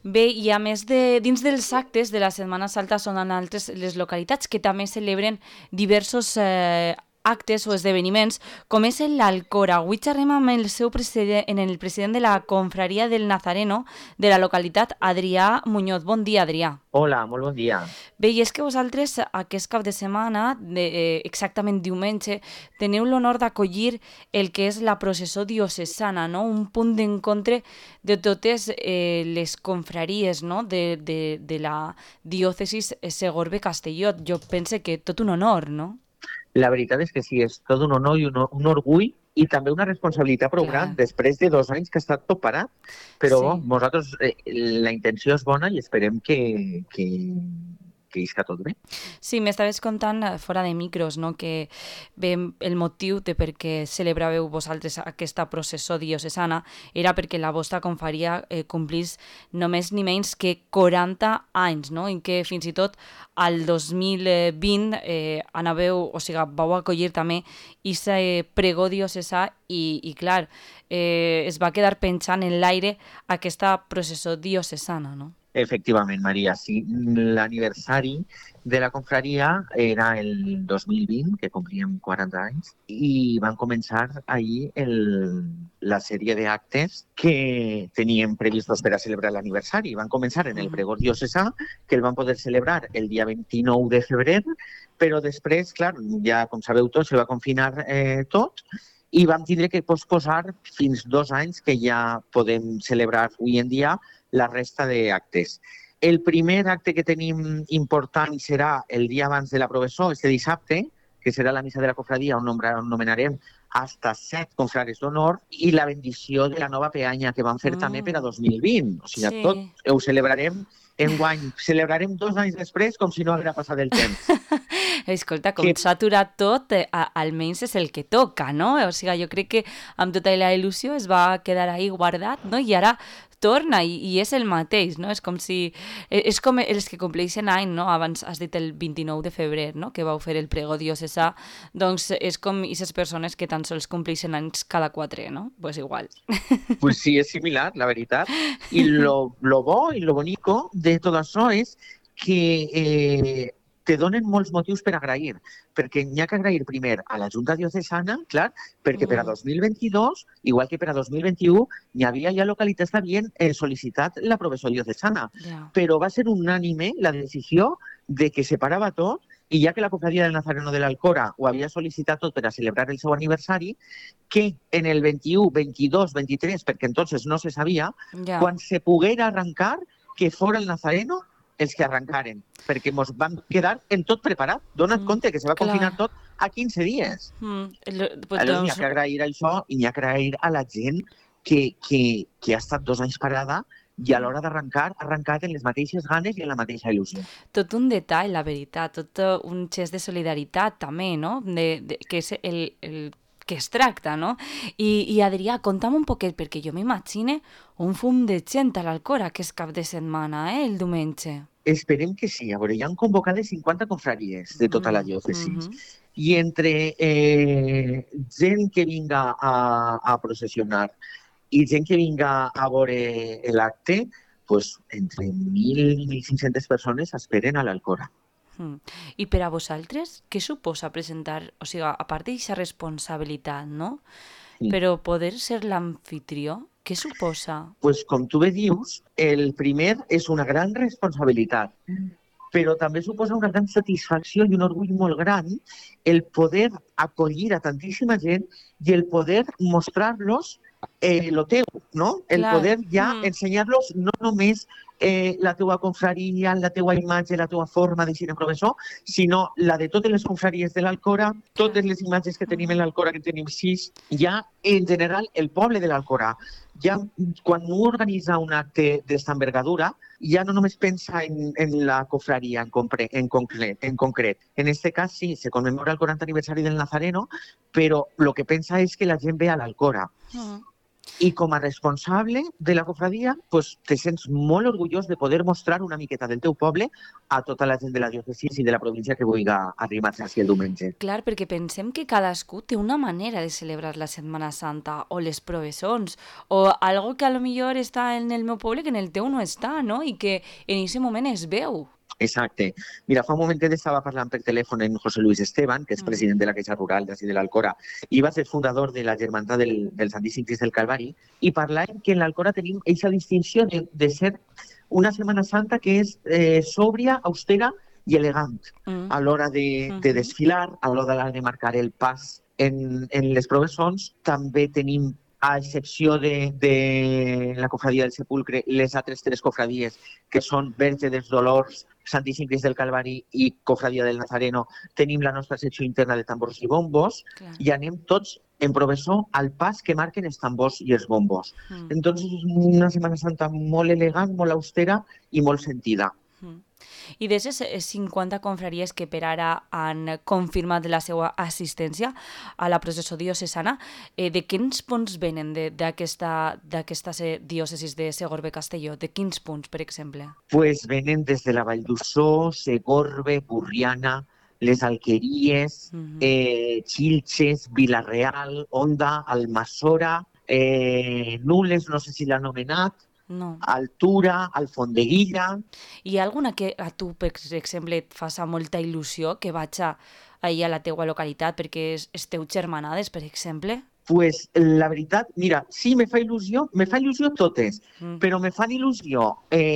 Bé, i a més dins dels actes de la Setmana Santa són en altres les localitats que també celebren diversos actes o esdeveniments, com és l'Alcora. Avui xerrem amb el president de la Confraria del Nazareno de la localitat, Adrià Muñoz. Bon dia, Adrià. Hola, molt bon dia. Bé, i és que vosaltres aquest cap de setmana, exactament diumenge, teniu l'honor d'acollir el que és la processó diocesana, no? Un punt d'encontre de totes les confraries, no? de la diòcesis Segorbe-Castelló. Jo pense que tot un honor, no? La veritat és que sí, és tot un honor i un orgull i també una responsabilitat prou gran Clar, després de 2 anys que ha estat tot parat. Però sí. nosaltres, la intenció és bona i esperem que isca tot bé. Sí, m'estaves contant fora de micros, no? Que bé, el motiu de per què celebràveu vosaltres aquesta processó diocesana era perquè la vostra confraria complís només ni menys que 40 anys, no? I que fins i tot al 2020 anàveu, o sigui, vau acollir també aquest pregó diocesà i clar, es va quedar penjant en l'aire aquesta processó diocesana, no? Efectivament, Maria, sí. L'aniversari de la confraria era el 2020, que complíem 40 anys, i van començar ahir la sèrie d'actes que teníem previstos per a celebrar l'aniversari. Van començar en el pregó diocesà, que el van poder celebrar el dia 29 de febrer, però després, clar, ja com sabeu tots, se va confinar tot, i vam tindre que posposar fins 2 anys que ja podem celebrar avui en dia la resta d'actes. El primer acte que tenim important serà el dia abans de la professó, este dissabte, que serà la missa de la cofradia on nomenarem hasta 7 confrares d'honor i la bendició de la nova peanya que vam fer també per a 2020. O sigui, tot Sí. ho celebrarem enguany. Celebrarem 2 anys després com si no haguera passat el temps. Escolta, com Que s'ha aturat tot, almenys és el que toca, no? O sigui, jo crec que amb tota la il·lusió es va quedar ahí guardat, no? I ara torna i és el mateix, no? És com si... És com els que compleixen any, no? Abans has dit el 29 de febrer, no? Que vau fer el pregó diocesà, doncs és com aquestes persones que tan sols compleixen anys cada 4, no? Pues igual. Pues sí, és similar, la veritat. I lo bo i lo bonico de tot això és que te donen molts motius per agrair, perquè n'hi ha que agrair primer a la Junta Diocesana, clar, perquè per a Mm, 2022, igual que per a 2021, n'hi havia ja localitats que havien sol·licitat la professó diocesana, ja. però va ser unànime la decisió de que separava tot i ja que la Cofradia del Nazareno de l'Alcora ho havia sol·licitat tot per a celebrar el seu aniversari, que en el 21, 22, 23, perquè entonces no se sabia, Ja. quan se poguera arrancar, que fora el Nazareno els que arrencaren, perquè ens vam quedar en tot preparat. Dona't Mm, compte que se va confinar clar. tot a 15 dies. Pues Aleshores, n'hi ha doncs que agrair això i n'hi ha que agrair a la gent que ha estat 2 anys parada i a l'hora d'arrencar, ha arrencat en les mateixes ganes i en la mateixa il·lusió. tot un detall, la veritat, tot un gest de solidaritat també, no? Que és el que es tracta, no? I Adrià, conta'm un poquet, perquè jo m'imagine un fum de gent a l'Alcora que és cap de setmana, el diumenge. Esperem que sí. A veure, hi han convocades 50 confraries de tota la diòcesi. Mhm. I entre gent que vinga a processionar i gent que vinga a veure l'acte, pues, entre 1.000 i 1.500 persones esperen a l'Alcora. Mm. I per a vosaltres, què suposa presentar, o sigui, a part d'aquesta responsabilitat, no? Sí. Però poder ser l'anfitrió, què suposa? Pues, com tu bé dius, el primer és una gran responsabilitat, però també suposa una gran satisfacció i un orgull molt gran el poder acollir a tantíssima gent i el poder mostrar-los lo teu, no? El Clar. poder ja ensenyar-los no només la teua confraria, la teua imatge, la teua forma de ser professor, sinó la de totes les confraries de l'Alcora, Clar. totes les imatges que tenim en l'Alcora, que tenim 6, ja en general el poble de l'Alcora. Ja quan un organitza un acte d'esta envergadura, ja no només pensa en la cofraria en concret. En este cas, sí, se conmemora el 40 aniversari del Nazareno, però el que pensa és que la gent ve a l'Alcora. Mm. I com a responsable de la cofradia, pues, te sents molt orgullós de poder mostrar una miqueta del teu poble a tota la gent de la diòcesi i de la província que vulgui arribar-se així el diumenge. Clar, perquè pensem que cadascú té una manera de celebrar la Setmana Santa o les provessons o algo que a lo millor està en el meu poble que en el teu no està, no? I que en aquest moment es veu. Exacte. Mira, fa un momentet estava parlant per telèfon amb José Luis Esteban, que és president de la Caixa Rural d'ací de l'Alcora, i va ser fundador de la Germandat del Santíssim Crist del Calvari, i parlàvem que en l'Alcora tenim aquesta distinció de ser una Setmana Santa que és sòbria, austera i elegant a l'hora de desfilar, a l'hora de marcar el pas en les provessons. També tenim, a excepció de la cofradia del Sepulcre, les altres 3 cofradies, que són Verge dels Dolors, Santíssim Crist del Calvari i Cofradia del Nazareno, tenim la nostra secció interna de tambors i bombos. Clar. I anem tots en provessó al pas que marquen els tambors i els bombos. Entonces, és una Setmana Santa molt elegant, molt austera i molt sentida. I d'aquestes 50 confraries que per ara han confirmat la seva assistència a la processó diocesana, de quins punts venen d'aquesta diòcesis de Segorbe-Castelló? De quins punts, per exemple? Pues venen des de la Vall d'Ussó, Segorbe, Burriana, les Alqueries, Xilxes, Vila-real, Onda, Almassora, Nules, no sé si l'han anomenat, no. Altura, Alfondeguilla. Hi ha alguna que a tu, per exemple, et faça molta il·lusió que vaig ahir a la teua localitat perquè esteu germanades, per exemple? Pues la veritat, mira, sí, me fa il·lusió totes, però me fan il·lusió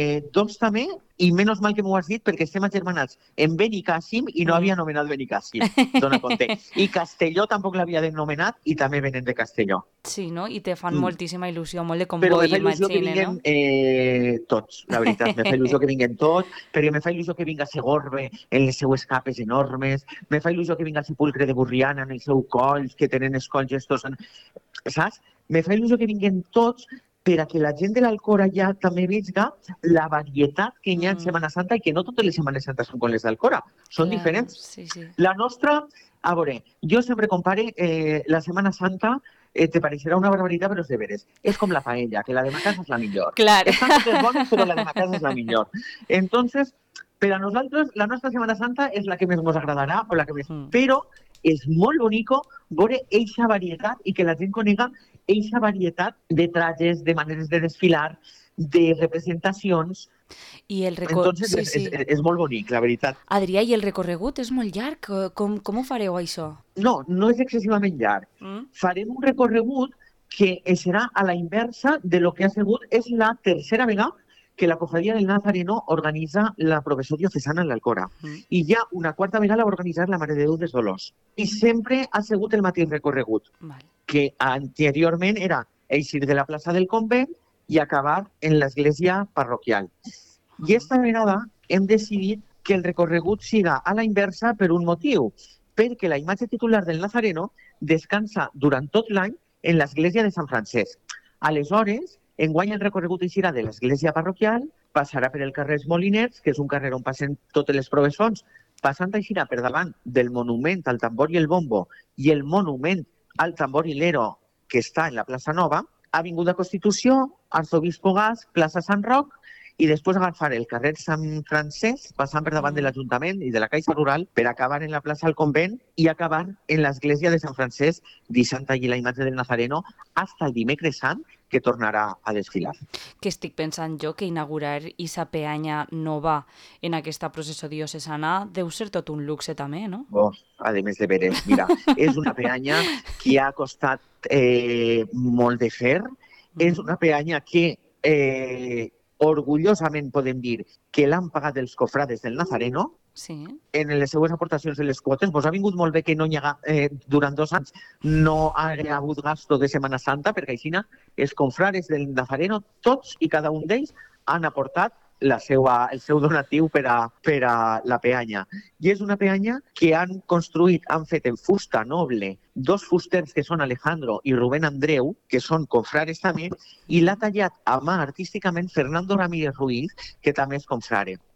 2 també, i menys mal que m'ho has dit perquè estem agermanats en Benicàssim i no havia anomenat Benicàssim, dona compte. I Castelló tampoc l'havia denomenat i també venen de Castelló. Sí, no? I te fan moltíssima il·lusió, molt de comboi, imagine, no? Però me fa il·lusió que vinguen tots, la veritat. Me fa il·lusió que vinguen tots, perquè me fa il·lusió que vinga Segorbe en les seues capes enormes, me fa il·lusió que vinga el Sepulcre de Burriana en el seu coll, que tenen els colls estos, saps? Me fa il·lusió que vinguen tots per a que la gent de l'Alcora ja també vegi la varietat que hi ha en Setmana Santa i que no totes les Setmanes Santes són com les d'Alcora, són diferents. Sí, sí. La nostra, a veure, jo sempre compare la Setmana Santa, te pareixerà una barbaritat, però és de veres. És com la paella, que la de ma casa és la millor. Clar. Estan totes bones, però la de ma casa és la millor. Entonces, per a nosaltres, la nostra Setmana Santa és la que més ens agradarà, o la que més... Però és molt bonico veure eixa varietat i que la gent conega eixa varietat de trajes, de maneres de desfilar, de representacions. I el Entonces, és molt bonic, la veritat. Adrià, i el recorregut és molt llarg. Com ho fareu, això? No, no és excessivament llarg. Farem un recorregut que serà a la inversa de lo que ha sigut. És la tercera vegada que la Cofradia del Nazareno organitza la professó diocesana en l'Alcora. I ja una quarta vegada la va organitzar la Mare de Déu dels Dolors. I sempre ha sigut el mateix recorregut, que anteriorment era eixir de la plaça del convent i acabar en l'església parroquial. I esta vegada hem decidit que el recorregut siga a la inversa per un motiu, perquè la imatge titular del Nazareno descansa durant tot l'any en l'església de Sant Francesc. Aleshores, enguany el recorregut eixirà de l'església parroquial, passarà per el carrer Moliners, que és un carrer on passen totes les provessons, passant eixirà per davant del monument al tambor i el bombo i el monument al tambor i l'ero que està en la plaça Nova, Avinguda Constitució, Arzobispo Gas, plaça Sant Roc, i després agafar el carrer Sant Francesc, passant per davant de l'Ajuntament i de la Caixa Rural, per acabar en la plaça del Convent i acabar en l'església de Sant Francesc, deixant allí la imatge del Nazareno, fins el dimecres sant, que tornarà a desfilar. Que estic pensant jo que inaugurar aquesta peanya nova en aquesta processó diocesana deu ser tot un luxe també, no? A més de veres, mira, és una peanya que ha costat molt de fer, és una peanya que orgullosament podem dir que l'han pagat els cofrades del Nazareno. Sí. En les seues aportacions en les quotes. Vos ha vingut molt bé que no hi ha, durant 2 anys no ha hagut gasto de Setmana Santa, perquè així els confrares del Nazareno, tots i cada un d'ells, han aportat el seu donatiu per a la peanya. I és una peanya que han construït, han fet en fusta noble 2 fusters que són Alejandro i Rubén Andreu, que són confrares també, i l'ha tallat a mà artísticament Fernando Ramírez Ruiz, que també és confrare.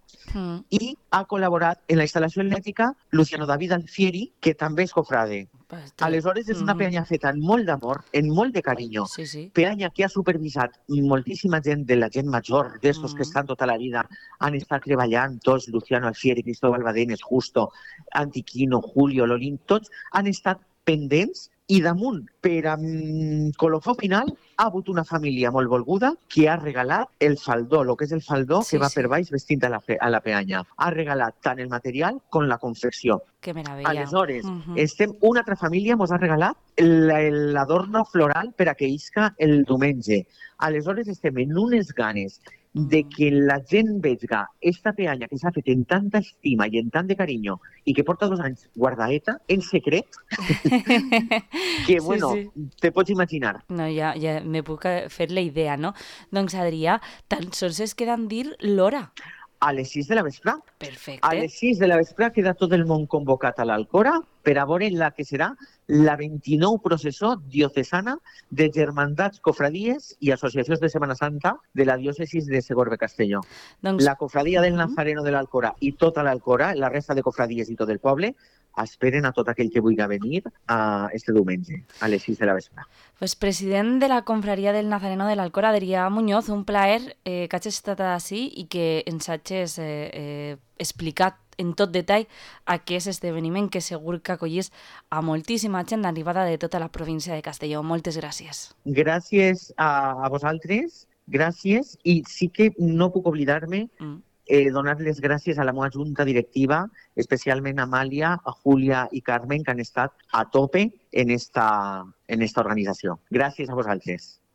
i ha col·laborat en la instal·lació elèctrica Luciano David Alfieri, que també és cofrade. Aleshores, és una peanya feta amb molt d'amor, amb molt de carinyo. Sí. Peanya que ha supervisat moltíssima gent de la gent major, d'estos que estan tota la vida, han estat treballant tots, Luciano Alfieri, Cristóbal Badenes, Justo, Antiquino, Julio, Lolín, tots han estat pendents i damunt, per a colofó final, ha hagut una família molt volguda que ha regalat el faldó, el que és el faldó que va per baix vestint a la peanya. Ha regalat tant el material com la confecció. Que meravella. Aleshores, una altra família ens ha regalat l'adorno floral per a que isca el diumenge. Aleshores, estem en unes ganes de que la gent vega esta peanya que s'ha fet en tanta estima i en tant de carinyo i que porta 2 anys guardaeta, en secret, que, bueno, te pots imaginar. No, ja me puc fer la idea, no? Doncs, Adrià, tan sols es queda dir l'hora. A les 6 de la vespre. Perfecte. A les 6 de la vespre queda tot el món convocat a l'Alcora per a veure la que serà la 29 processó diocesana de germandats, cofradies i associacions de Setmana Santa de la diòcesis de Segorbe-Castelló. Doncs... La cofradia del Nazareno de l'Alcora i tota l'Alcora, la resta de cofradies i tot el poble, esperen a tot aquell que vulgui venir este diumenge, a les 6 de la vespre. Pues president de la Confraria del Nazareno de l'Alcora, Adrià Muñoz, un plaer que hagis estat així i que ens hagis explicat en tot detall aquest esdeveniment que segur que acollís a moltíssima gent d'arribada de tota la província de Castelló. Moltes gràcies. Gràcies a vosaltres, gràcies, i sí que no puc oblidar-me donar les gràcies a la meva junta directiva, especialment a Amàlia, a Júlia i Carmen, que han estat a tope en esta organització. Gràcies a vosaltres.